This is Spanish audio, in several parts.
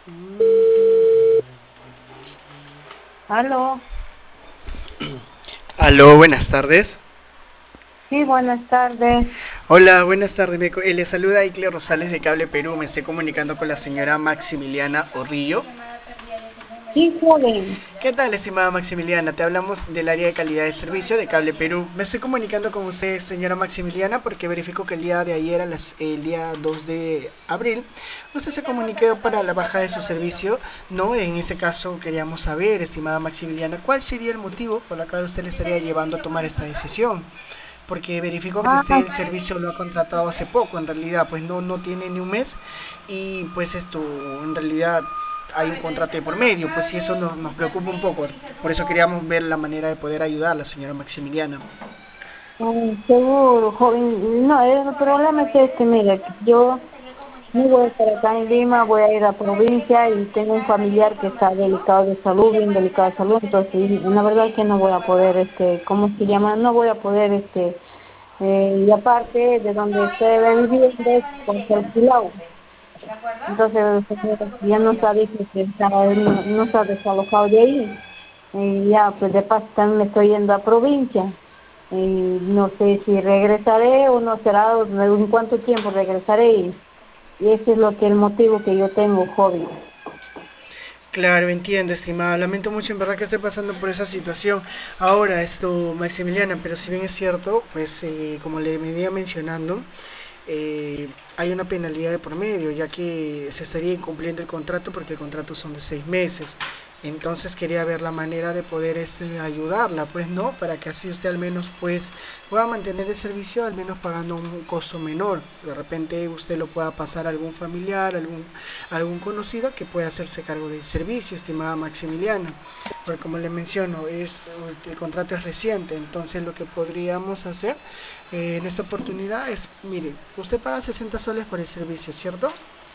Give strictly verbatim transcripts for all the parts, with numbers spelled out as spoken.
Aló, Aló, buenas tardes. sí, buenas tardes. Hola, buenas tardes. Me co- eh, le saluda Icle Rosales de Cable Perú. Me estoy comunicando con la señora Maximiliana Orrillo. Sí, joven. ¿Qué tal, estimada Maximiliana? Te hablamos del área de calidad de servicio de Cable Perú. Me estoy comunicando con usted, señora Maximiliana, porque verifico que el día de ayer, a las- el día dos de abril, usted se comunicó para la baja de su servicio. No, en ese caso queríamos saber, estimada Maximiliana, cuál sería el motivo por el cual usted le estaría llevando a tomar esta decisión. Porque verificó que usted Ah, el servicio lo ha contratado hace poco, en realidad, pues no, no tiene ni un mes y pues esto, en realidad hay un contrato de por medio, pues y eso nos, nos preocupa un poco. Por eso queríamos ver la manera de poder ayudar a la señora Maximiliana. mm, seguro, joven. No, el problema es este, mire, que yo no voy a estar acá en Lima, voy a ir a provincia y tengo un familiar que está delicado de salud, bien delicado de salud, entonces y la verdad es que no voy a poder, este, ¿cómo se llama? No voy a poder, este, eh, y aparte de donde estoy viviendo, con el Silao. Entonces, ya no está, dice que está, no, no está desalojado de ahí. Y ya, pues de paso también me estoy yendo a provincia. Y no sé si regresaré o no será, o en cuánto tiempo regresaré. Y, y ese es lo que el motivo que yo tengo, joven. Claro, entiendo, estimada. Lamento mucho en verdad que esté pasando por esa situación. Ahora, esto, Maximiliana, pero si bien es cierto, pues eh, como le venía mencionando, eh, hay una penalidad de por medio, ya que se estaría incumpliendo el contrato porque el contrato son de seis meses. Entonces quería ver la manera de poder este, ayudarla, pues no, para que así usted al menos pues pueda mantener el servicio, al menos pagando un costo menor. De repente usted lo pueda pasar a algún familiar, algún, algún conocido que pueda hacerse cargo del servicio, estimada Maximiliana. Porque como le menciono, es, el contrato es reciente, entonces lo que podríamos hacer eh, en esta oportunidad es, mire, usted paga sesenta soles por el servicio, ¿cierto?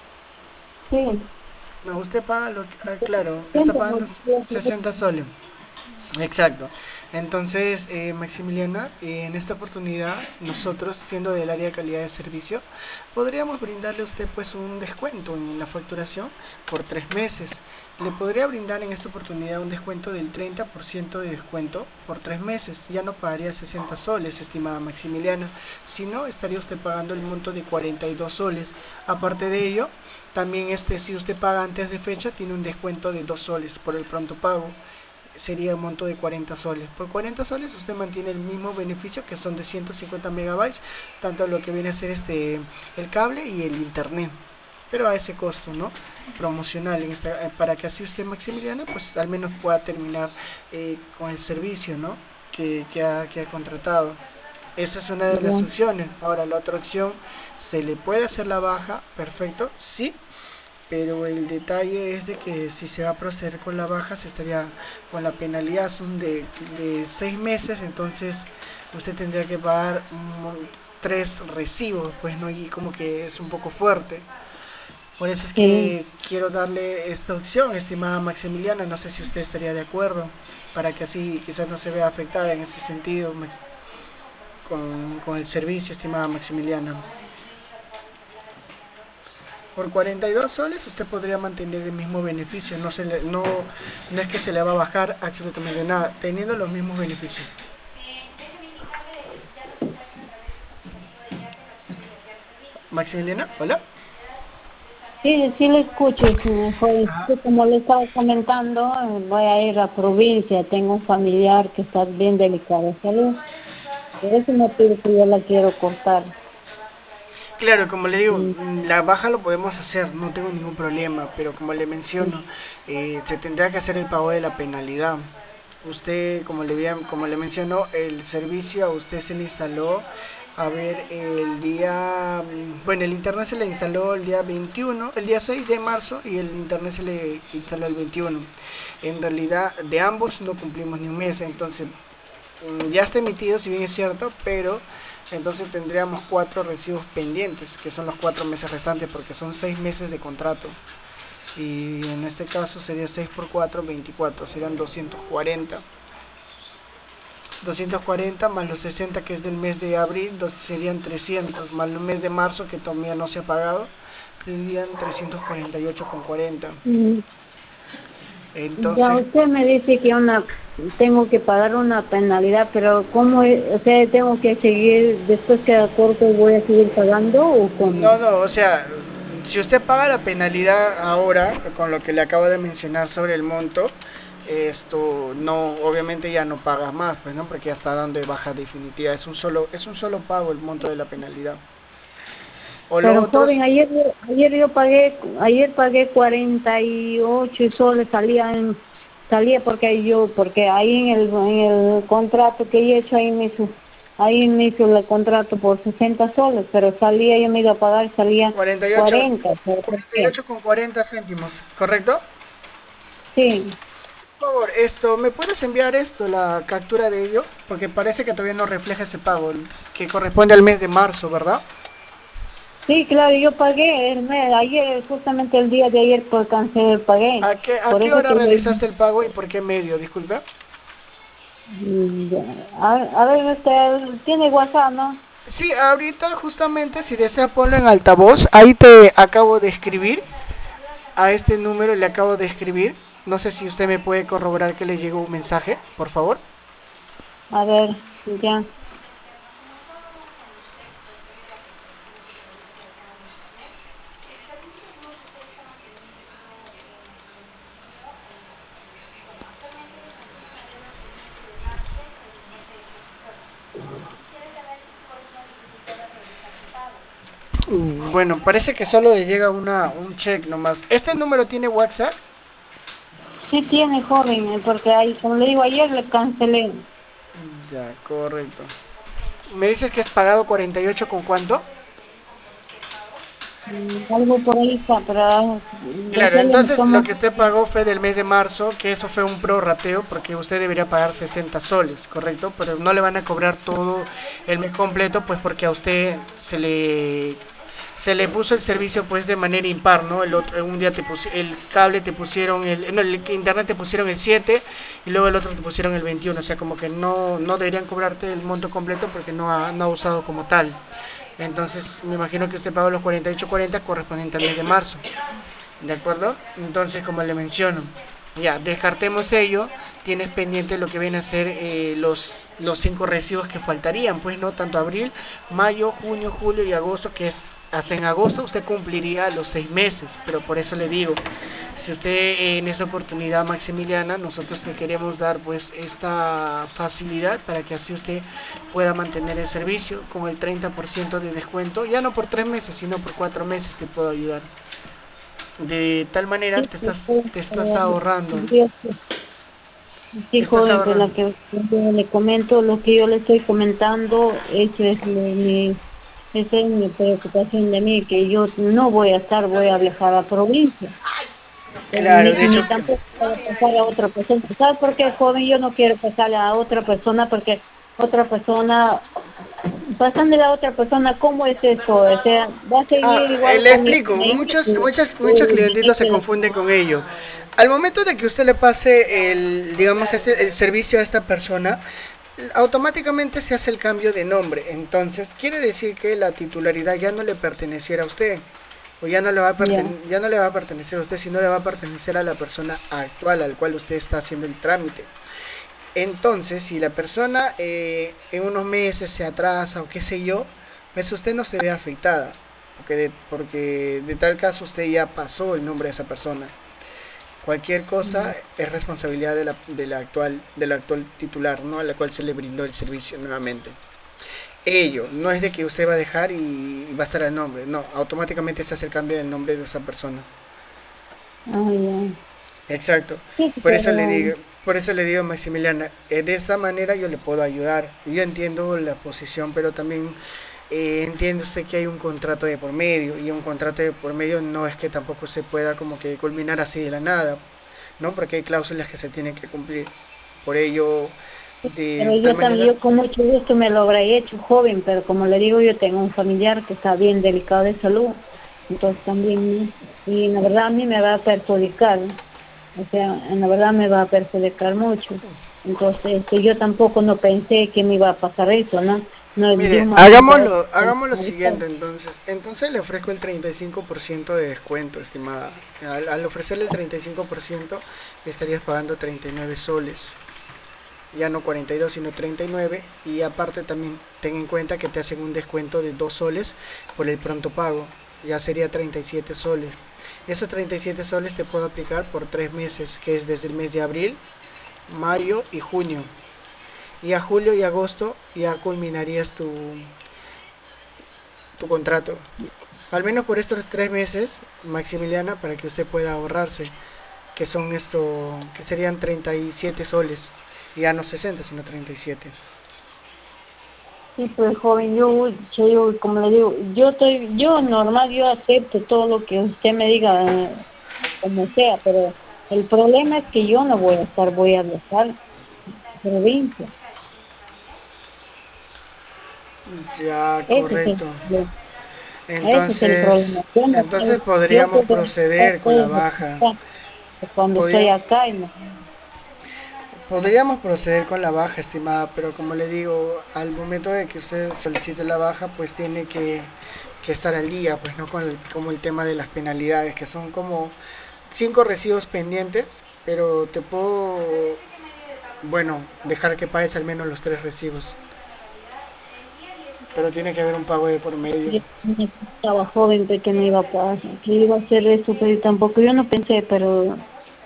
Sí, No, usted paga lo que, ah, claro, está siempre pagando me decía, sesenta soles. Exacto. Entonces, eh, Maximiliana, eh, en esta oportunidad, nosotros, siendo del área de calidad de servicio, podríamos brindarle a usted pues un descuento en la facturación por tres meses. Le podría brindar en esta oportunidad un descuento del treinta por ciento de descuento por tres meses. Ya no pagaría sesenta soles, estimada Maximiliana, sino estaría usted pagando el monto de cuarenta y dos soles. Aparte de ello, también este, si usted paga antes de fecha, tiene un descuento de dos soles por el pronto pago, sería un monto de cuarenta soles. Por cuarenta soles usted mantiene el mismo beneficio que son de ciento cincuenta megabytes, tanto lo que viene a ser este, el cable y el internet. Pero a ese costo, ¿no? Promocional, en esta, eh, para que así usted, Maximiliano, pues al menos pueda terminar eh, con el servicio, ¿no? Que, que, ha, que ha contratado. Esa es una de las ya, opciones. Ahora, la otra opción, ¿se le puede hacer la baja? Perfecto, sí, pero el detalle es de que si se va a proceder con la baja se estaría con la penalidad son de, de seis meses, entonces usted tendría que pagar un- tres recibos, pues no, y como que es un poco fuerte. Por eso es sí. que quiero darle esta opción, estimada Maximiliana, no sé si usted estaría de acuerdo, para que así quizás no se vea afectada en ese sentido con, con el servicio, estimada Maximiliana. Por cuarenta y dos soles usted podría mantener el mismo beneficio, no, se le, no, no es que se le va a bajar absolutamente nada, teniendo los mismos beneficios. Maximiliana, hola. Sí, sí lo escucho, señor joven. Sí, como le estaba comentando, eh, voy a ir a provincia. Tengo un familiar que está bien delicado de salud. Por ese motivo que yo la quiero cortar. Claro, como le digo, Sí, la baja lo podemos hacer, no tengo ningún problema, pero como le sí. menciono, eh, se tendrá que hacer el pago de la penalidad. Usted, como le, había- como le mencionó, el servicio a usted se le instaló, a ver, el día, mm, bueno, el internet se le instaló el día veintiuno, el día seis de marzo y el internet se le instaló el veintiuno. En realidad, de ambos no cumplimos ni un mes, entonces mm, ya está emitido, si bien es cierto, pero entonces tendríamos cuatro recibos pendientes, que son los cuatro meses restantes, porque son seis meses de contrato. Y en este caso sería seis por cuatro, veinticuatro, serían doscientos cuarenta. doscientos cuarenta más los sesenta que es del mes de abril, serían trescientos, más el mes de marzo que todavía no se ha pagado, serían trescientos cuarenta y ocho con cuarenta. Mm, Ya Entonces, usted me dice que una tengo que pagar una penalidad, pero ¿cómo es? O sea, tengo que seguir después que corto voy a seguir pagando o cómo? no, no, o sea, si usted paga la penalidad ahora, con lo que le acabo de mencionar sobre el monto, esto no, obviamente ya no paga más, pues no, porque ya está dando de baja definitiva. Es un solo, es un solo pago el monto de la penalidad. O lo Pero otro, joven, ayer yo- ayer yo pagué ayer pagué cuarenta y ocho y soles salía en, salía porque yo porque ahí en el en el contrato que he hecho ahí me hizo ahí me hizo el contrato por sesenta soles, pero salía yo me iba a pagar salía cuarenta y ocho, cuarenta, ¿pero por cuarenta y qué? ocho con cuarenta céntimos, ¿correcto? Sí. Por favor, esto, ¿me puedes enviar esto, la captura de ello? Porque parece que todavía no refleja ese pago, que corresponde al mes de marzo, ¿verdad? Sí, claro, yo pagué el mes, ayer, justamente el día de ayer, por cancelar, pagué. ¿A qué, a Por qué eso hora que le... realizaste el pago y por qué medio? Disculpe. Mm, ya. A, a ver, usted tiene WhatsApp, ¿no? Sí, ahorita justamente si desea ponlo en altavoz, ahí te acabo de escribir, a este número le acabo de escribir. No sé si usted me puede corroborar que le llegó un mensaje, por favor. A ver, ya. Mm, Bueno, parece que solo le llega una, un check nomás. ¿Este número tiene WhatsApp? Sí tiene, joven, eh, porque ahí, como le digo, ayer le cancelé. Ya, correcto. ¿Me dices que es pagado cuarenta y ocho con cuánto? Mm, Algo por ahí está, pero Claro, después le entonces lo tomo... que usted pagó fue del mes de marzo, que eso fue un prorrateo, porque usted debería pagar sesenta soles, ¿correcto? Pero no le van a cobrar todo el mes completo, pues porque a usted se le se le puso el servicio pues de manera impar, ¿no? El otro, un día te pusi- el cable te pusieron el, no, el internet te pusieron el siete y luego el otro te pusieron el veintiuno, o sea, como que no, no deberían cobrarte el monto completo porque no ha, no ha usado como tal. Entonces, me imagino que usted pagó los cuarenta y ocho cuarenta correspondiente al mes de marzo. ¿De acuerdo? Entonces, como le menciono, ya, descartemos ello. Tienes pendiente lo que viene a ser eh, los, los cinco recibos que faltarían, pues no, tanto abril, mayo, junio, julio y agosto, que es hasta en agosto usted cumpliría los seis meses, pero por eso le digo, si usted eh, en esta oportunidad, Maximiliana, nosotros le queremos dar pues esta facilidad para que así usted pueda mantener el servicio con el treinta por ciento de descuento, ya no por tres meses, sino por cuatro meses te puedo ayudar. De tal manera Sí, te sí, estás, sí, te estás eh, ahorrando. Dios, sí, Te estás joven, pues ahorrando. lo que yo le comento, lo que yo le estoy comentando, eso es mi, mi- esa es mi preocupación de mí, que yo no voy a estar, voy a viajar a provincia. Eh, Claro, Ni, de hecho, ni tampoco para pasar a otra persona. ¿Sabes por qué, joven? Yo no quiero pasarle a otra persona porque otra persona, pasándole a otra persona, ¿cómo es esto? O sea, va a ah, seguir eh, igual le con mi explico, muchos, muchas, muchos clientitos se confunden con ello. Al momento de que usted le pase el, digamos, este, el servicio a esta persona, automáticamente se hace el cambio de nombre. Entonces, quiere decir que la titularidad ya no le perteneciera a usted. O ya no, le va a Ya, perten ya no le va a pertenecer a usted, sino le va a pertenecer a la persona actual al cual usted está haciendo el trámite. Entonces, si la persona eh, en unos meses se atrasa o qué sé yo, pues usted no se ve afectada, porque de, porque de tal caso usted ya pasó el nombre de esa persona. Cualquier cosa es responsabilidad de la, de la actual, del actual titular, ¿no? A la cual se le brindó el servicio nuevamente. Ello, no es de que usted va a dejar y va a estar el nombre, no, automáticamente se hace el cambio del nombre de esa persona. ah, ya. Exacto. Sí, Por eso le pero digo, por eso le digo, Maximiliana, eh, de esa manera yo le puedo ayudar. Yo entiendo la posición, pero también eh, entiende usted que hay un contrato de por medio y un contrato de por medio no es que tampoco se pueda como que culminar así de la nada, ¿no? Porque hay cláusulas que se tienen que cumplir. Por ello, de Pero tal yo también, manera, yo con mucho gusto me lo habría hecho joven, pero como le digo, yo tengo un familiar que está bien delicado de salud, entonces también, ¿no? Y la verdad a mí me va a perjudicar, ¿no? O sea, en la verdad me va a perjudicar mucho. Entonces, este, yo tampoco no pensé que me iba a pasar eso, ¿no? No, de Mire, un momento a hagámoslo, otro. hagamos lo siguiente entonces. Entonces le ofrezco el treinta y cinco por ciento de descuento, estimada. Al, al ofrecerle el treinta y cinco por ciento, le estarías pagando treinta y nueve soles. Ya no cuarenta y dos, sino treinta y nueve. Y aparte también ten en cuenta que te hacen un descuento de dos soles por el pronto pago. Ya sería treinta y siete soles. Esos treinta y siete soles te puedo aplicar por tres meses, que es desde el mes de abril, mayo y junio. Y a julio y agosto ya culminarías tu, tu contrato. Al menos por estos tres meses, Maximiliana, para que usted pueda ahorrarse, que son esto, que serían treinta y siete soles. Ya no sesenta, sino treinta y siete. Sí, pues joven, yo, che, yo, como le digo, yo estoy, yo normal, yo acepto todo lo que usted me diga, eh, como sea, pero el problema es que yo no voy a estar, voy a viajar a provincia. Ya, Ese es el correcto. problema. Ese es el Entonces, problema. Yo no entonces puedo, yo podríamos puedo estar proceder con la todo baja. acá, cuando estoy Podríamos, acá y no. podríamos proceder con la baja, estimada, pero como le digo, al momento de que usted solicite la baja, pues tiene que, que estar al día, pues no con el, como el tema de las penalidades, que son como cinco recibos pendientes, pero te puedo, bueno, dejar que pagues al menos los tres recibos. Pero tiene que haber un pago de por medio. Yo estaba joven, pues, que me iba a pasar, que iba a hacer eso, pero tampoco, yo no pensé, pero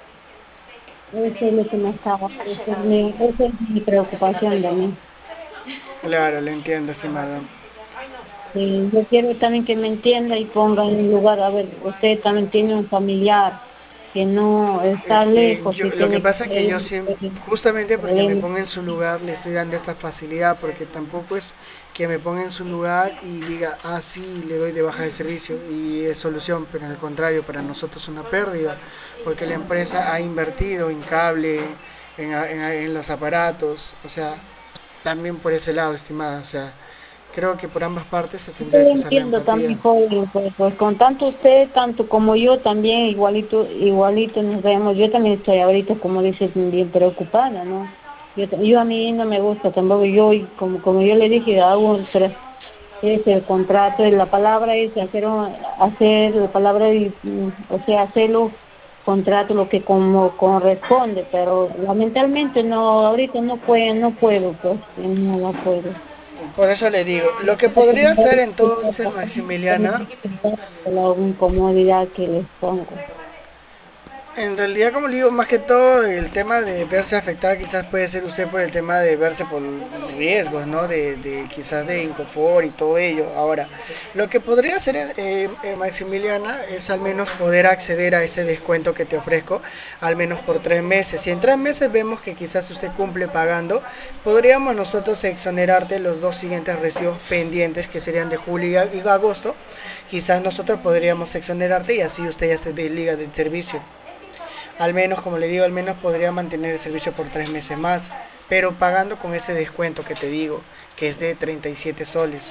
eso es lo que me estaba, eso es mi, esa es mi preocupación también. Claro, lo entiendo, estimado. Sí, yo quiero también que me entienda y ponga en lugar, a ver, usted también tiene un familiar que no está Este, lejos yo, y lo que tiene que pasa es hacer que yo un siempre, justamente porque me problema. ponga en su lugar, le estoy dando esta facilidad, porque tampoco es que me ponga en su lugar y diga, ah, sí, le doy de baja de servicio y es solución, pero al contrario, para nosotros es una pérdida, porque la empresa ha invertido en cable, en, en, en los aparatos, o sea, también por ese lado, estimada, o sea, creo que por ambas partes se Yo tendría que usar la entiendo empatía. también, joven, pues, pues con tanto usted, tanto como yo también, igualito, igualito nos vemos. Yo también estoy ahorita, como dices, bien preocupada, ¿no? Yo, ta- yo a mí no me gusta tampoco, yo, y como, como yo le dije, hago un tra- es el contrato, y la palabra es hacer, un- hacer la palabra, y, mm, o sea, hacerlo, contrato lo que como corresponde, pero lamentablemente no, ahorita no puedo, no puedo, pues, no la puedo. Por eso le digo, lo que podría hacer entonces, Maximiliana, La incomodidad que les pongo. en realidad, como le digo, más que todo el tema de verse afectada quizás puede ser usted por el tema de verse por riesgos, ¿no? De, de quizás de inconfort y todo ello. Ahora, lo que podría hacer eh, eh, Maximiliana es al menos poder acceder a ese descuento que te ofrezco, al menos por tres meses. Si en tres meses vemos que quizás usted cumple pagando, podríamos nosotros exonerarte los dos siguientes recibos pendientes que serían de julio y agosto. Quizás nosotros podríamos exonerarte y así usted ya se desliga del servicio. Al menos, como le digo, al menos podría mantener el servicio por tres meses más, pero pagando con ese descuento que te digo, que es de treinta y siete soles.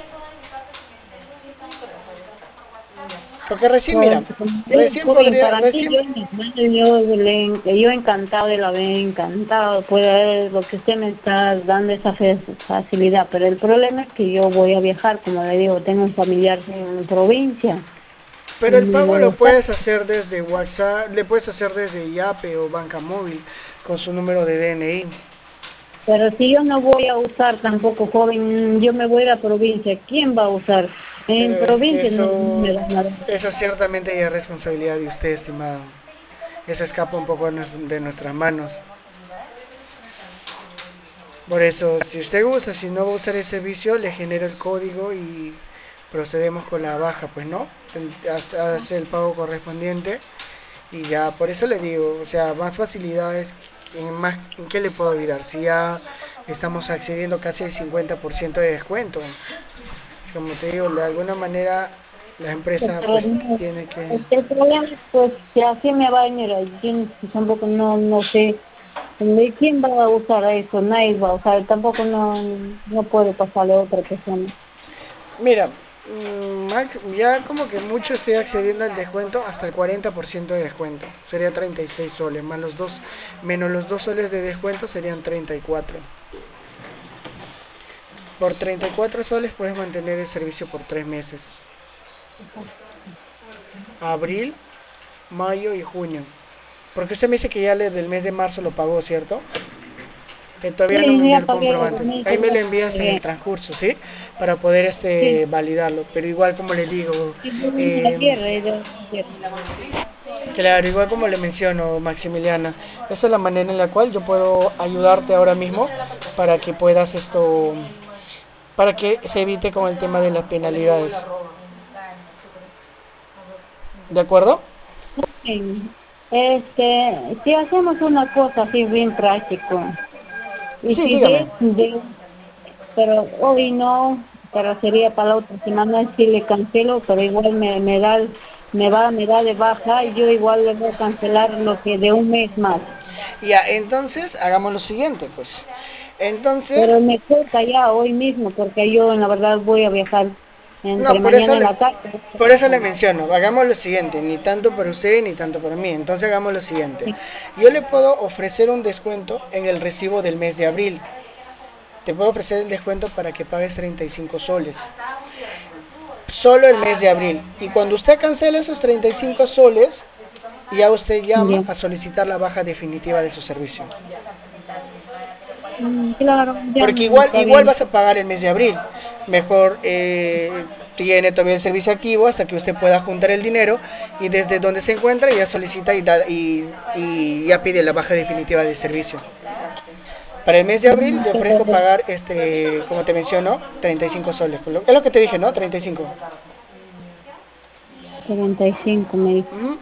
Porque recién, mira, Pues, como digo, recién joven, podría, para mí, recién, yo, yo, le- yo encantado de la vez, encantado, pues lo que usted me está dando esa fe- facilidad, pero el problema es que yo voy a viajar, como le digo, tengo un familiar en provincia y pero el no pago voy a lo estar. puedes hacer desde WhatsApp, le puedes hacer desde Yape o Banca Móvil con su número de D N I. Pero si yo no voy a usar tampoco, joven, yo me voy a la provincia, ¿quién va a usar? En Pero es que provincia no, no eso, me van a dar. eso ciertamente ya es responsabilidad de usted, estimado. Eso escapa un poco de nuestras manos. Por eso, si usted gusta, si no va a usar el servicio, le genero el código y procedemos con la baja, pues no, hace el pago correspondiente y ya, por eso le digo, o sea, más facilidades, en, más, ¿en qué le puedo ayudar? Si ya estamos accediendo casi al cincuenta por ciento de descuento, como te digo, de alguna manera la empresa Pero pues no, tiene que... este, el problema es pues que así me va a venir, yo tampoco no, no sé de quién va a usar eso, nadie va a usar, tampoco no, no puedo pasarle a otra persona. Mira, mm, Max, ya como que mucho estoy accediendo al descuento hasta el cuarenta por ciento de descuento. Sería treinta y seis soles, más los dos, menos los dos soles de descuento serían treinta y cuatro. Por treinta y cuatro soles puedes mantener el servicio por tres meses. Abril, mayo y junio. Porque usted me dice que ya le, del mes de marzo lo pagó, ¿cierto? Que todavía no me Sí, envió ya el pagué los comprobante. Ahí meses, me ya lo envías en el pagué. transcurso, ¿sí? Para poder Sí, este validarlo. Pero igual como le digo, sí, yo vine eh, ayer, eh, de- ayer. claro, igual como le menciono, Maximiliana, esa es la manera en la cual yo puedo ayudarte ahora mismo para que puedas esto, para que se evite con el tema de las penalidades. ¿De acuerdo? Sí. Este, si hacemos una cosa así bien práctico, y Sí, si dígame. de, de pero hoy no, pero sería para la otra semana si le cancelo, pero igual me, me da, me va, me da de baja y yo igual le voy a cancelar lo que de un mes más. Ya, entonces hagamos lo siguiente, pues. Pero Entonces, me toca ya hoy mismo porque yo en la verdad voy a viajar no, entre por eso mañana en le, la tarde. por eso le menciono, hagamos lo siguiente, ni tanto para usted ni tanto para mí. Entonces hagamos lo siguiente. Sí, Yo le puedo ofrecer un descuento en el recibo del mes de abril. Te puedo ofrecer el descuento para que pagues treinta y cinco soles. Solo el mes de abril. Y cuando usted cancela esos treinta y cinco soles, ya usted llama ya. a solicitar la baja definitiva de su servicio. Mm, claro, ya Porque no igual, está igual bien. vas a pagar el mes de abril. Mejor eh, tiene todavía el servicio activo hasta que usted pueda juntar el dinero y desde donde se encuentra ya solicita y, da, y, y ya pide la baja definitiva del servicio. Para el mes de abril Mm, le qué ofrezco correcto. pagar, este, como te menciono, treinta y cinco soles. Es lo que te dije, ¿no? treinta y cinco. treinta y cinco me dijo. Uh -huh.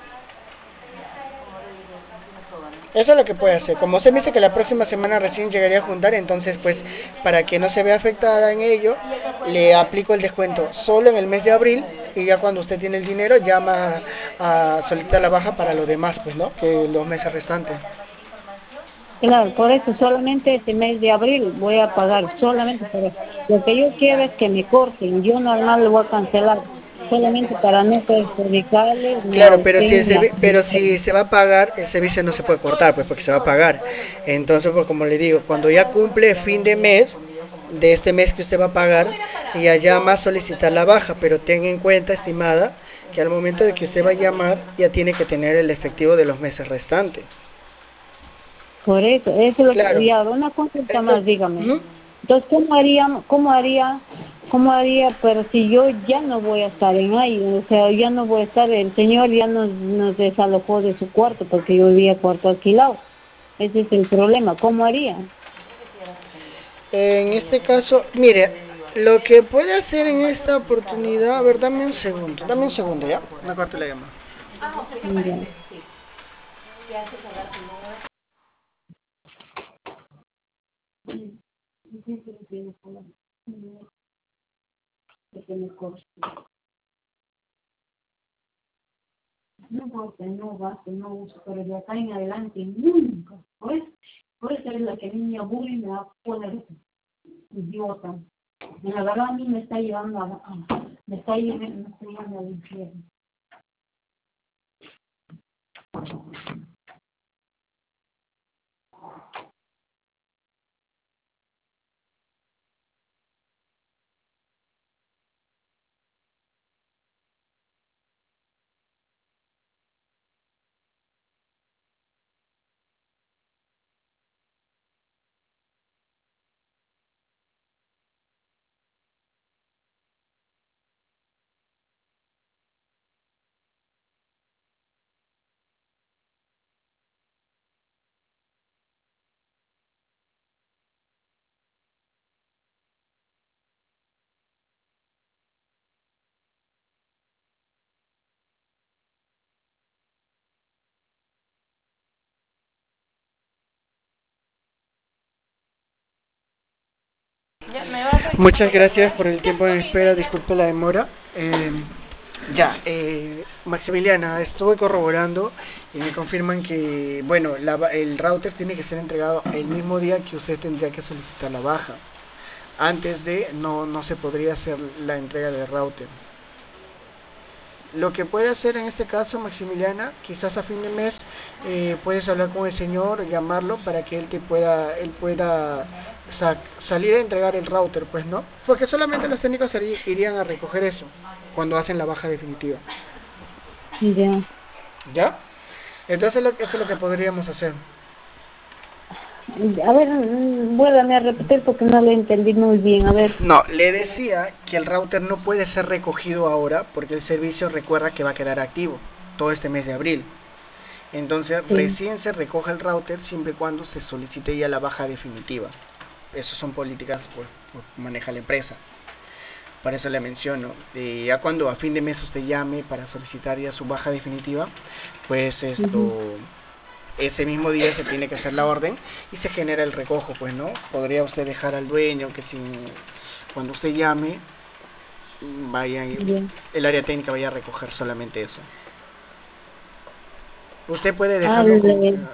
Eso es lo que puede hacer. Como usted me dice que la próxima semana recién llegaría a juntar, entonces pues para que no se vea afectada en ello, le aplico el descuento solo en el mes de abril y ya cuando usted tiene el dinero llama a solicitar la baja para lo demás, pues, ¿no? Que los meses restantes. Claro, por eso solamente este mes de abril voy a pagar, solamente, pero lo que yo quiero es que me corten, yo normal lo voy a cancelar, solamente para no perjudicarle ni a Claro, pero usted si, el ni a servi- pero usted. si se va a pagar, el servicio no se puede cortar, pues porque se va a pagar. Entonces, pues como le digo, cuando ya cumple fin de mes, de este mes que usted va a pagar, ya llama a solicitar la baja, pero tenga en cuenta, estimada, que al momento de que usted va a llamar, ya tiene que tener el efectivo de los meses restantes. Por eso, eso es lo que, Claro. ya, una consulta más, Entonces, dígame. ¿mm? Entonces, ¿cómo haría, cómo haría, cómo haría, pero si yo ya no voy a estar en ahí, o sea, ya no voy a estar, el señor ya nos, nos desalojó de su cuarto porque yo vivía cuarto alquilado. Ese es el problema, ¿cómo haría? En este caso, mire, lo que puede hacer en esta oportunidad, a ver, dame un segundo, dame un segundo, ¿ya? No corte la llamada. Ya. No vote, no gaste, no uso, pero de acá en adelante nunca. Por eso, por eso es la que a mí me aburre y me va a poner idiota. Y la verdad a mí me está llevando a, a- me está llevando, me está llevando al infierno. Muchas gracias por el tiempo de espera, disculpe la demora. Eh, ya, eh, Maximiliana, estuve corroborando y me confirman que, bueno, la el router tiene que ser entregado el mismo día que usted tendría que solicitar la baja. Antes de, no, no se podría hacer la entrega del router. Lo que puede hacer en este caso, Maximiliana, quizás a fin de mes eh, puedes hablar con el señor, llamarlo para que él te pueda, él pueda sa- salir a entregar el router, pues no, porque solamente los técnicos sali- irían a recoger eso cuando hacen la baja definitiva. Ya. ¿Ya? Entonces lo, eso es lo que podríamos hacer. A ver, mm, vuélvame a repetir porque no lo entendí muy bien. A ver. No, le decía que el router no puede ser recogido ahora porque el servicio recuerda que va a quedar activo todo este mes de abril. Entonces Sí. recién se recoge el router siempre y cuando se solicite ya la baja definitiva. Esas son políticas pues, pues, maneja la empresa. Por eso le menciono. Eh, ya cuando a fin de mes usted llame para solicitar ya su baja definitiva, pues Ujú. esto ese mismo día se tiene que hacer la orden y se genera el recojo, pues no. Podría usted dejar al dueño que sin cuando usted llame vaya Ya. el área técnica vaya a recoger solamente eso. Usted puede Ah, dejarlo con el-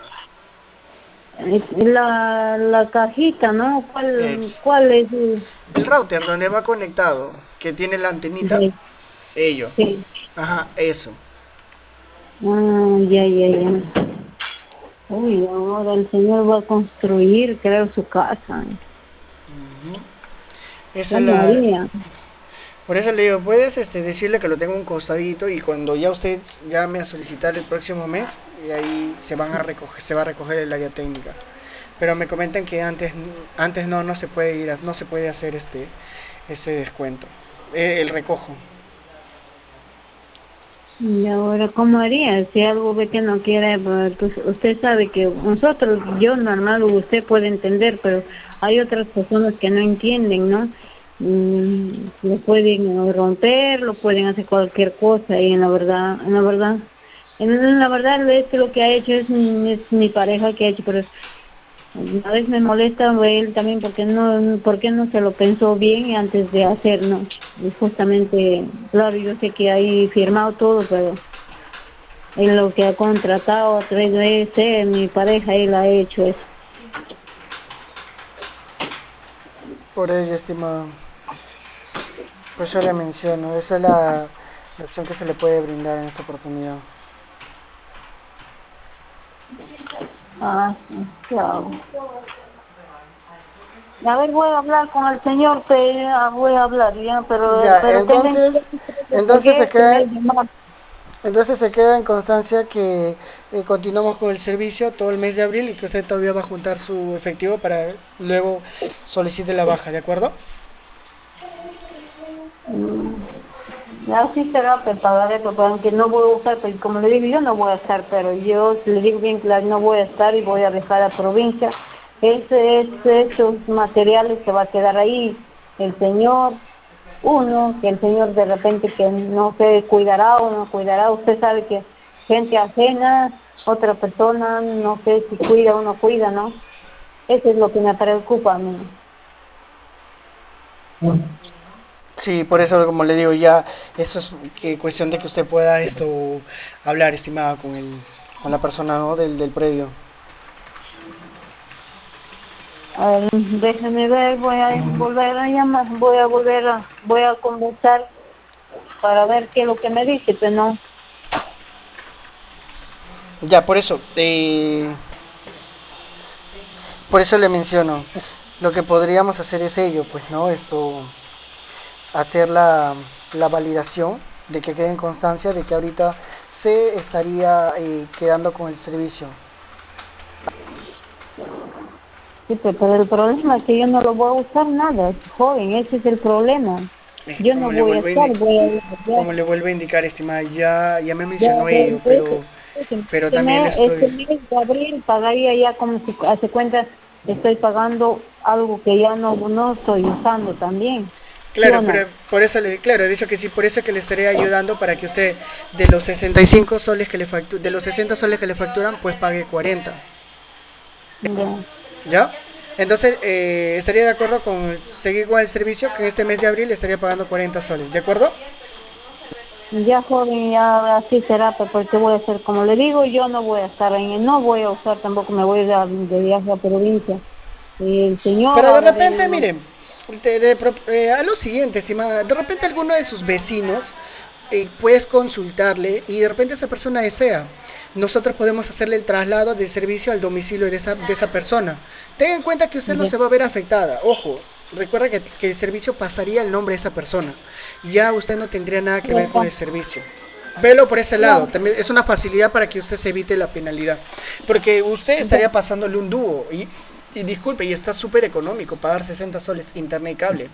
la, la cajita, ¿no? ¿Cuál, ex, cuál es? el- el router donde va conectado, que tiene la antenita, Sí. ello. Sí. Ajá, eso. Ah, ya, ya, ya. Uy, ahora el señor va a construir, creo, su casa. Ujú. Esa es ¿Cómo la. haría? Por eso le digo, puedes este, decirle que lo tengo un costadito y cuando ya usted llame a solicitar el próximo mes, y ahí se van a recoger, se va a recoger el área técnica. Pero me comentan que antes, antes no, no se puede ir, a- no se puede hacer este, ese descuento, eh, el recojo. Y ahora, ¿cómo haría? Si algo ve que no quiere, pues usted sabe que nosotros, yo normal, usted puede entender, pero hay otras personas que no entienden, ¿no? Mm, lo pueden romper, lo pueden hacer cualquier cosa y en la verdad, en la verdad, en la verdad es que lo que ha hecho es, mi- es mi pareja que ha hecho, pero a veces me molesta él también porque no, porque no se lo pensó bien antes de hacerlo. Y justamente, claro, yo sé que hay firmado todo, pero él lo que ha contratado a través de ese, mi pareja, él ha hecho eso. Por ello, estimado. Por eso le menciono, esa es la, la opción que se le puede brindar en esta oportunidad. Ah, sí, claro. A ver, voy a hablar con el señor, pero ya voy a hablar ya, pero, Ya, pero tengan entonces, cuidado entonces se porque este queda, mes de marzo. entonces se queda en constancia que eh, continuamos con el servicio todo el mes de abril y que usted todavía va a juntar su efectivo para luego solicite la baja, ¿de acuerdo? Mm, así será, pero pagaré, porque aunque no voy a usar, pues como le digo, yo no voy a estar, pero yo le digo bien claro, no voy a estar y voy a dejar a provincia. Ese, es, esos materiales que va a quedar ahí, el señor, uno, que el señor de repente que no se cuidará o no cuidará, usted sabe que gente ajena, otra persona, no sé si cuida o no cuida, ¿no? Eso es lo que me preocupa a mí. Sí, por eso como le digo ya, eso es que cuestión de que usted pueda esto hablar, estimada, con el, con la persona, ¿no? del, del predio. A ver, déjeme ver, voy a volver a llamar, voy a volver a, voy a conversar para ver qué es lo que me dice, pero no. Ya, por eso, eh, por eso le menciono, lo que podríamos hacer es ello, pues, ¿no? Esto, hacer la, la validación de que quede en constancia de que ahorita se estaría eh, quedando con el servicio. Sí, pero, pero el problema es que yo no lo voy a usar nada, joven, ese es el problema. Es que Yo no como le voy a vuelvo a, estar, indi- voy a ir allá. como le vuelvo a indicar, estimada, ya, ya me Ya, mencionó ya, ello, ese, pero, ese, pero este también mes, este estoy. mes de abril pagaría ya como si hace cuenta, estoy pagando algo que ya no, no estoy usando también, ¿sí Claro, o no? pero por eso le, claro, he dicho que sí, por eso que le estaré ayudando para que usted de los sesenta y cinco soles que le factu- de los sesenta soles que le facturan, pues pague cuarenta. Ya. ¿Ya? Entonces, eh, estaría de acuerdo con seguir con el servicio que en este mes de abril estaría pagando cuarenta soles, ¿de acuerdo? Ya joven, ya así será, pero porque voy a hacer, como le digo, yo no voy a estar en, no voy a usar tampoco, me voy a ir a- de viaje a provincia. Y el señor, Pero de a ver, repente, él, miren, de- de pro- eh, a lo siguiente, estimada, de repente alguno de sus vecinos eh, puedes consultarle y de repente esa persona desea. nosotros podemos hacerle el traslado del servicio al domicilio de esa, de esa persona. Tenga en cuenta que usted no Ya, se va a ver afectada, ojo, recuerda que, que el servicio pasaría el nombre de esa persona, ya usted no tendría nada que ver con ya, el servicio. Velo por ese lado, ya, también es una facilidad para que usted se evite la penalidad, porque usted ya, estaría pasándole un dúo y, y disculpe, y está súper económico pagar sesenta soles internet y cable.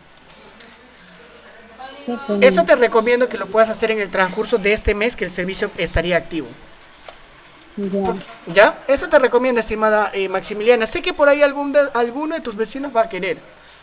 ya, Eso pues, te recomiendo que lo puedas hacer en el transcurso de este mes que el servicio estaría activo. ya. ¿Ya? Eso te recomiendo, estimada eh, Maximiliana. Sé que por ahí algún de, alguno de tus vecinos va a querer.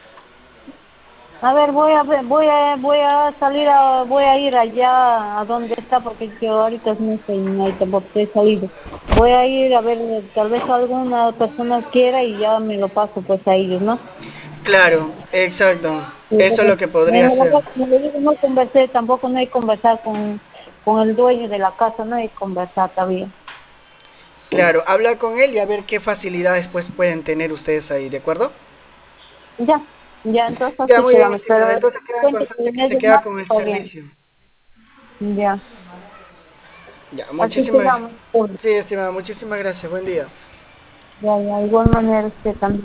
A ver, voy a ver, voy a, voy a salir a, voy a ir allá a donde está porque yo ahorita no estoy, no hay tampoco he salido. Voy a ir a ver, tal vez alguna persona quiera y ya me lo paso pues a ellos, ¿no? Claro, exacto. Sí, Eso es porque lo que me podría la hacer. verdad, como le digo, no conversé, tampoco no hay conversar con, con el dueño de la casa, no hay conversar todavía. Claro, habla con él y a ver qué facilidades pues pueden tener ustedes ahí, ¿de acuerdo? Ya, ya, entonces Ya, así muy bien, quedamos, pero estimada. Entonces queda en cuente que constancia en que se el queda más con el está bien. servicio. Ya, Ya, así muchísimas. quedamos. Pues. Sí, estimada, muchísimas gracias. Buen día. Ya, ya, igual manera usted también.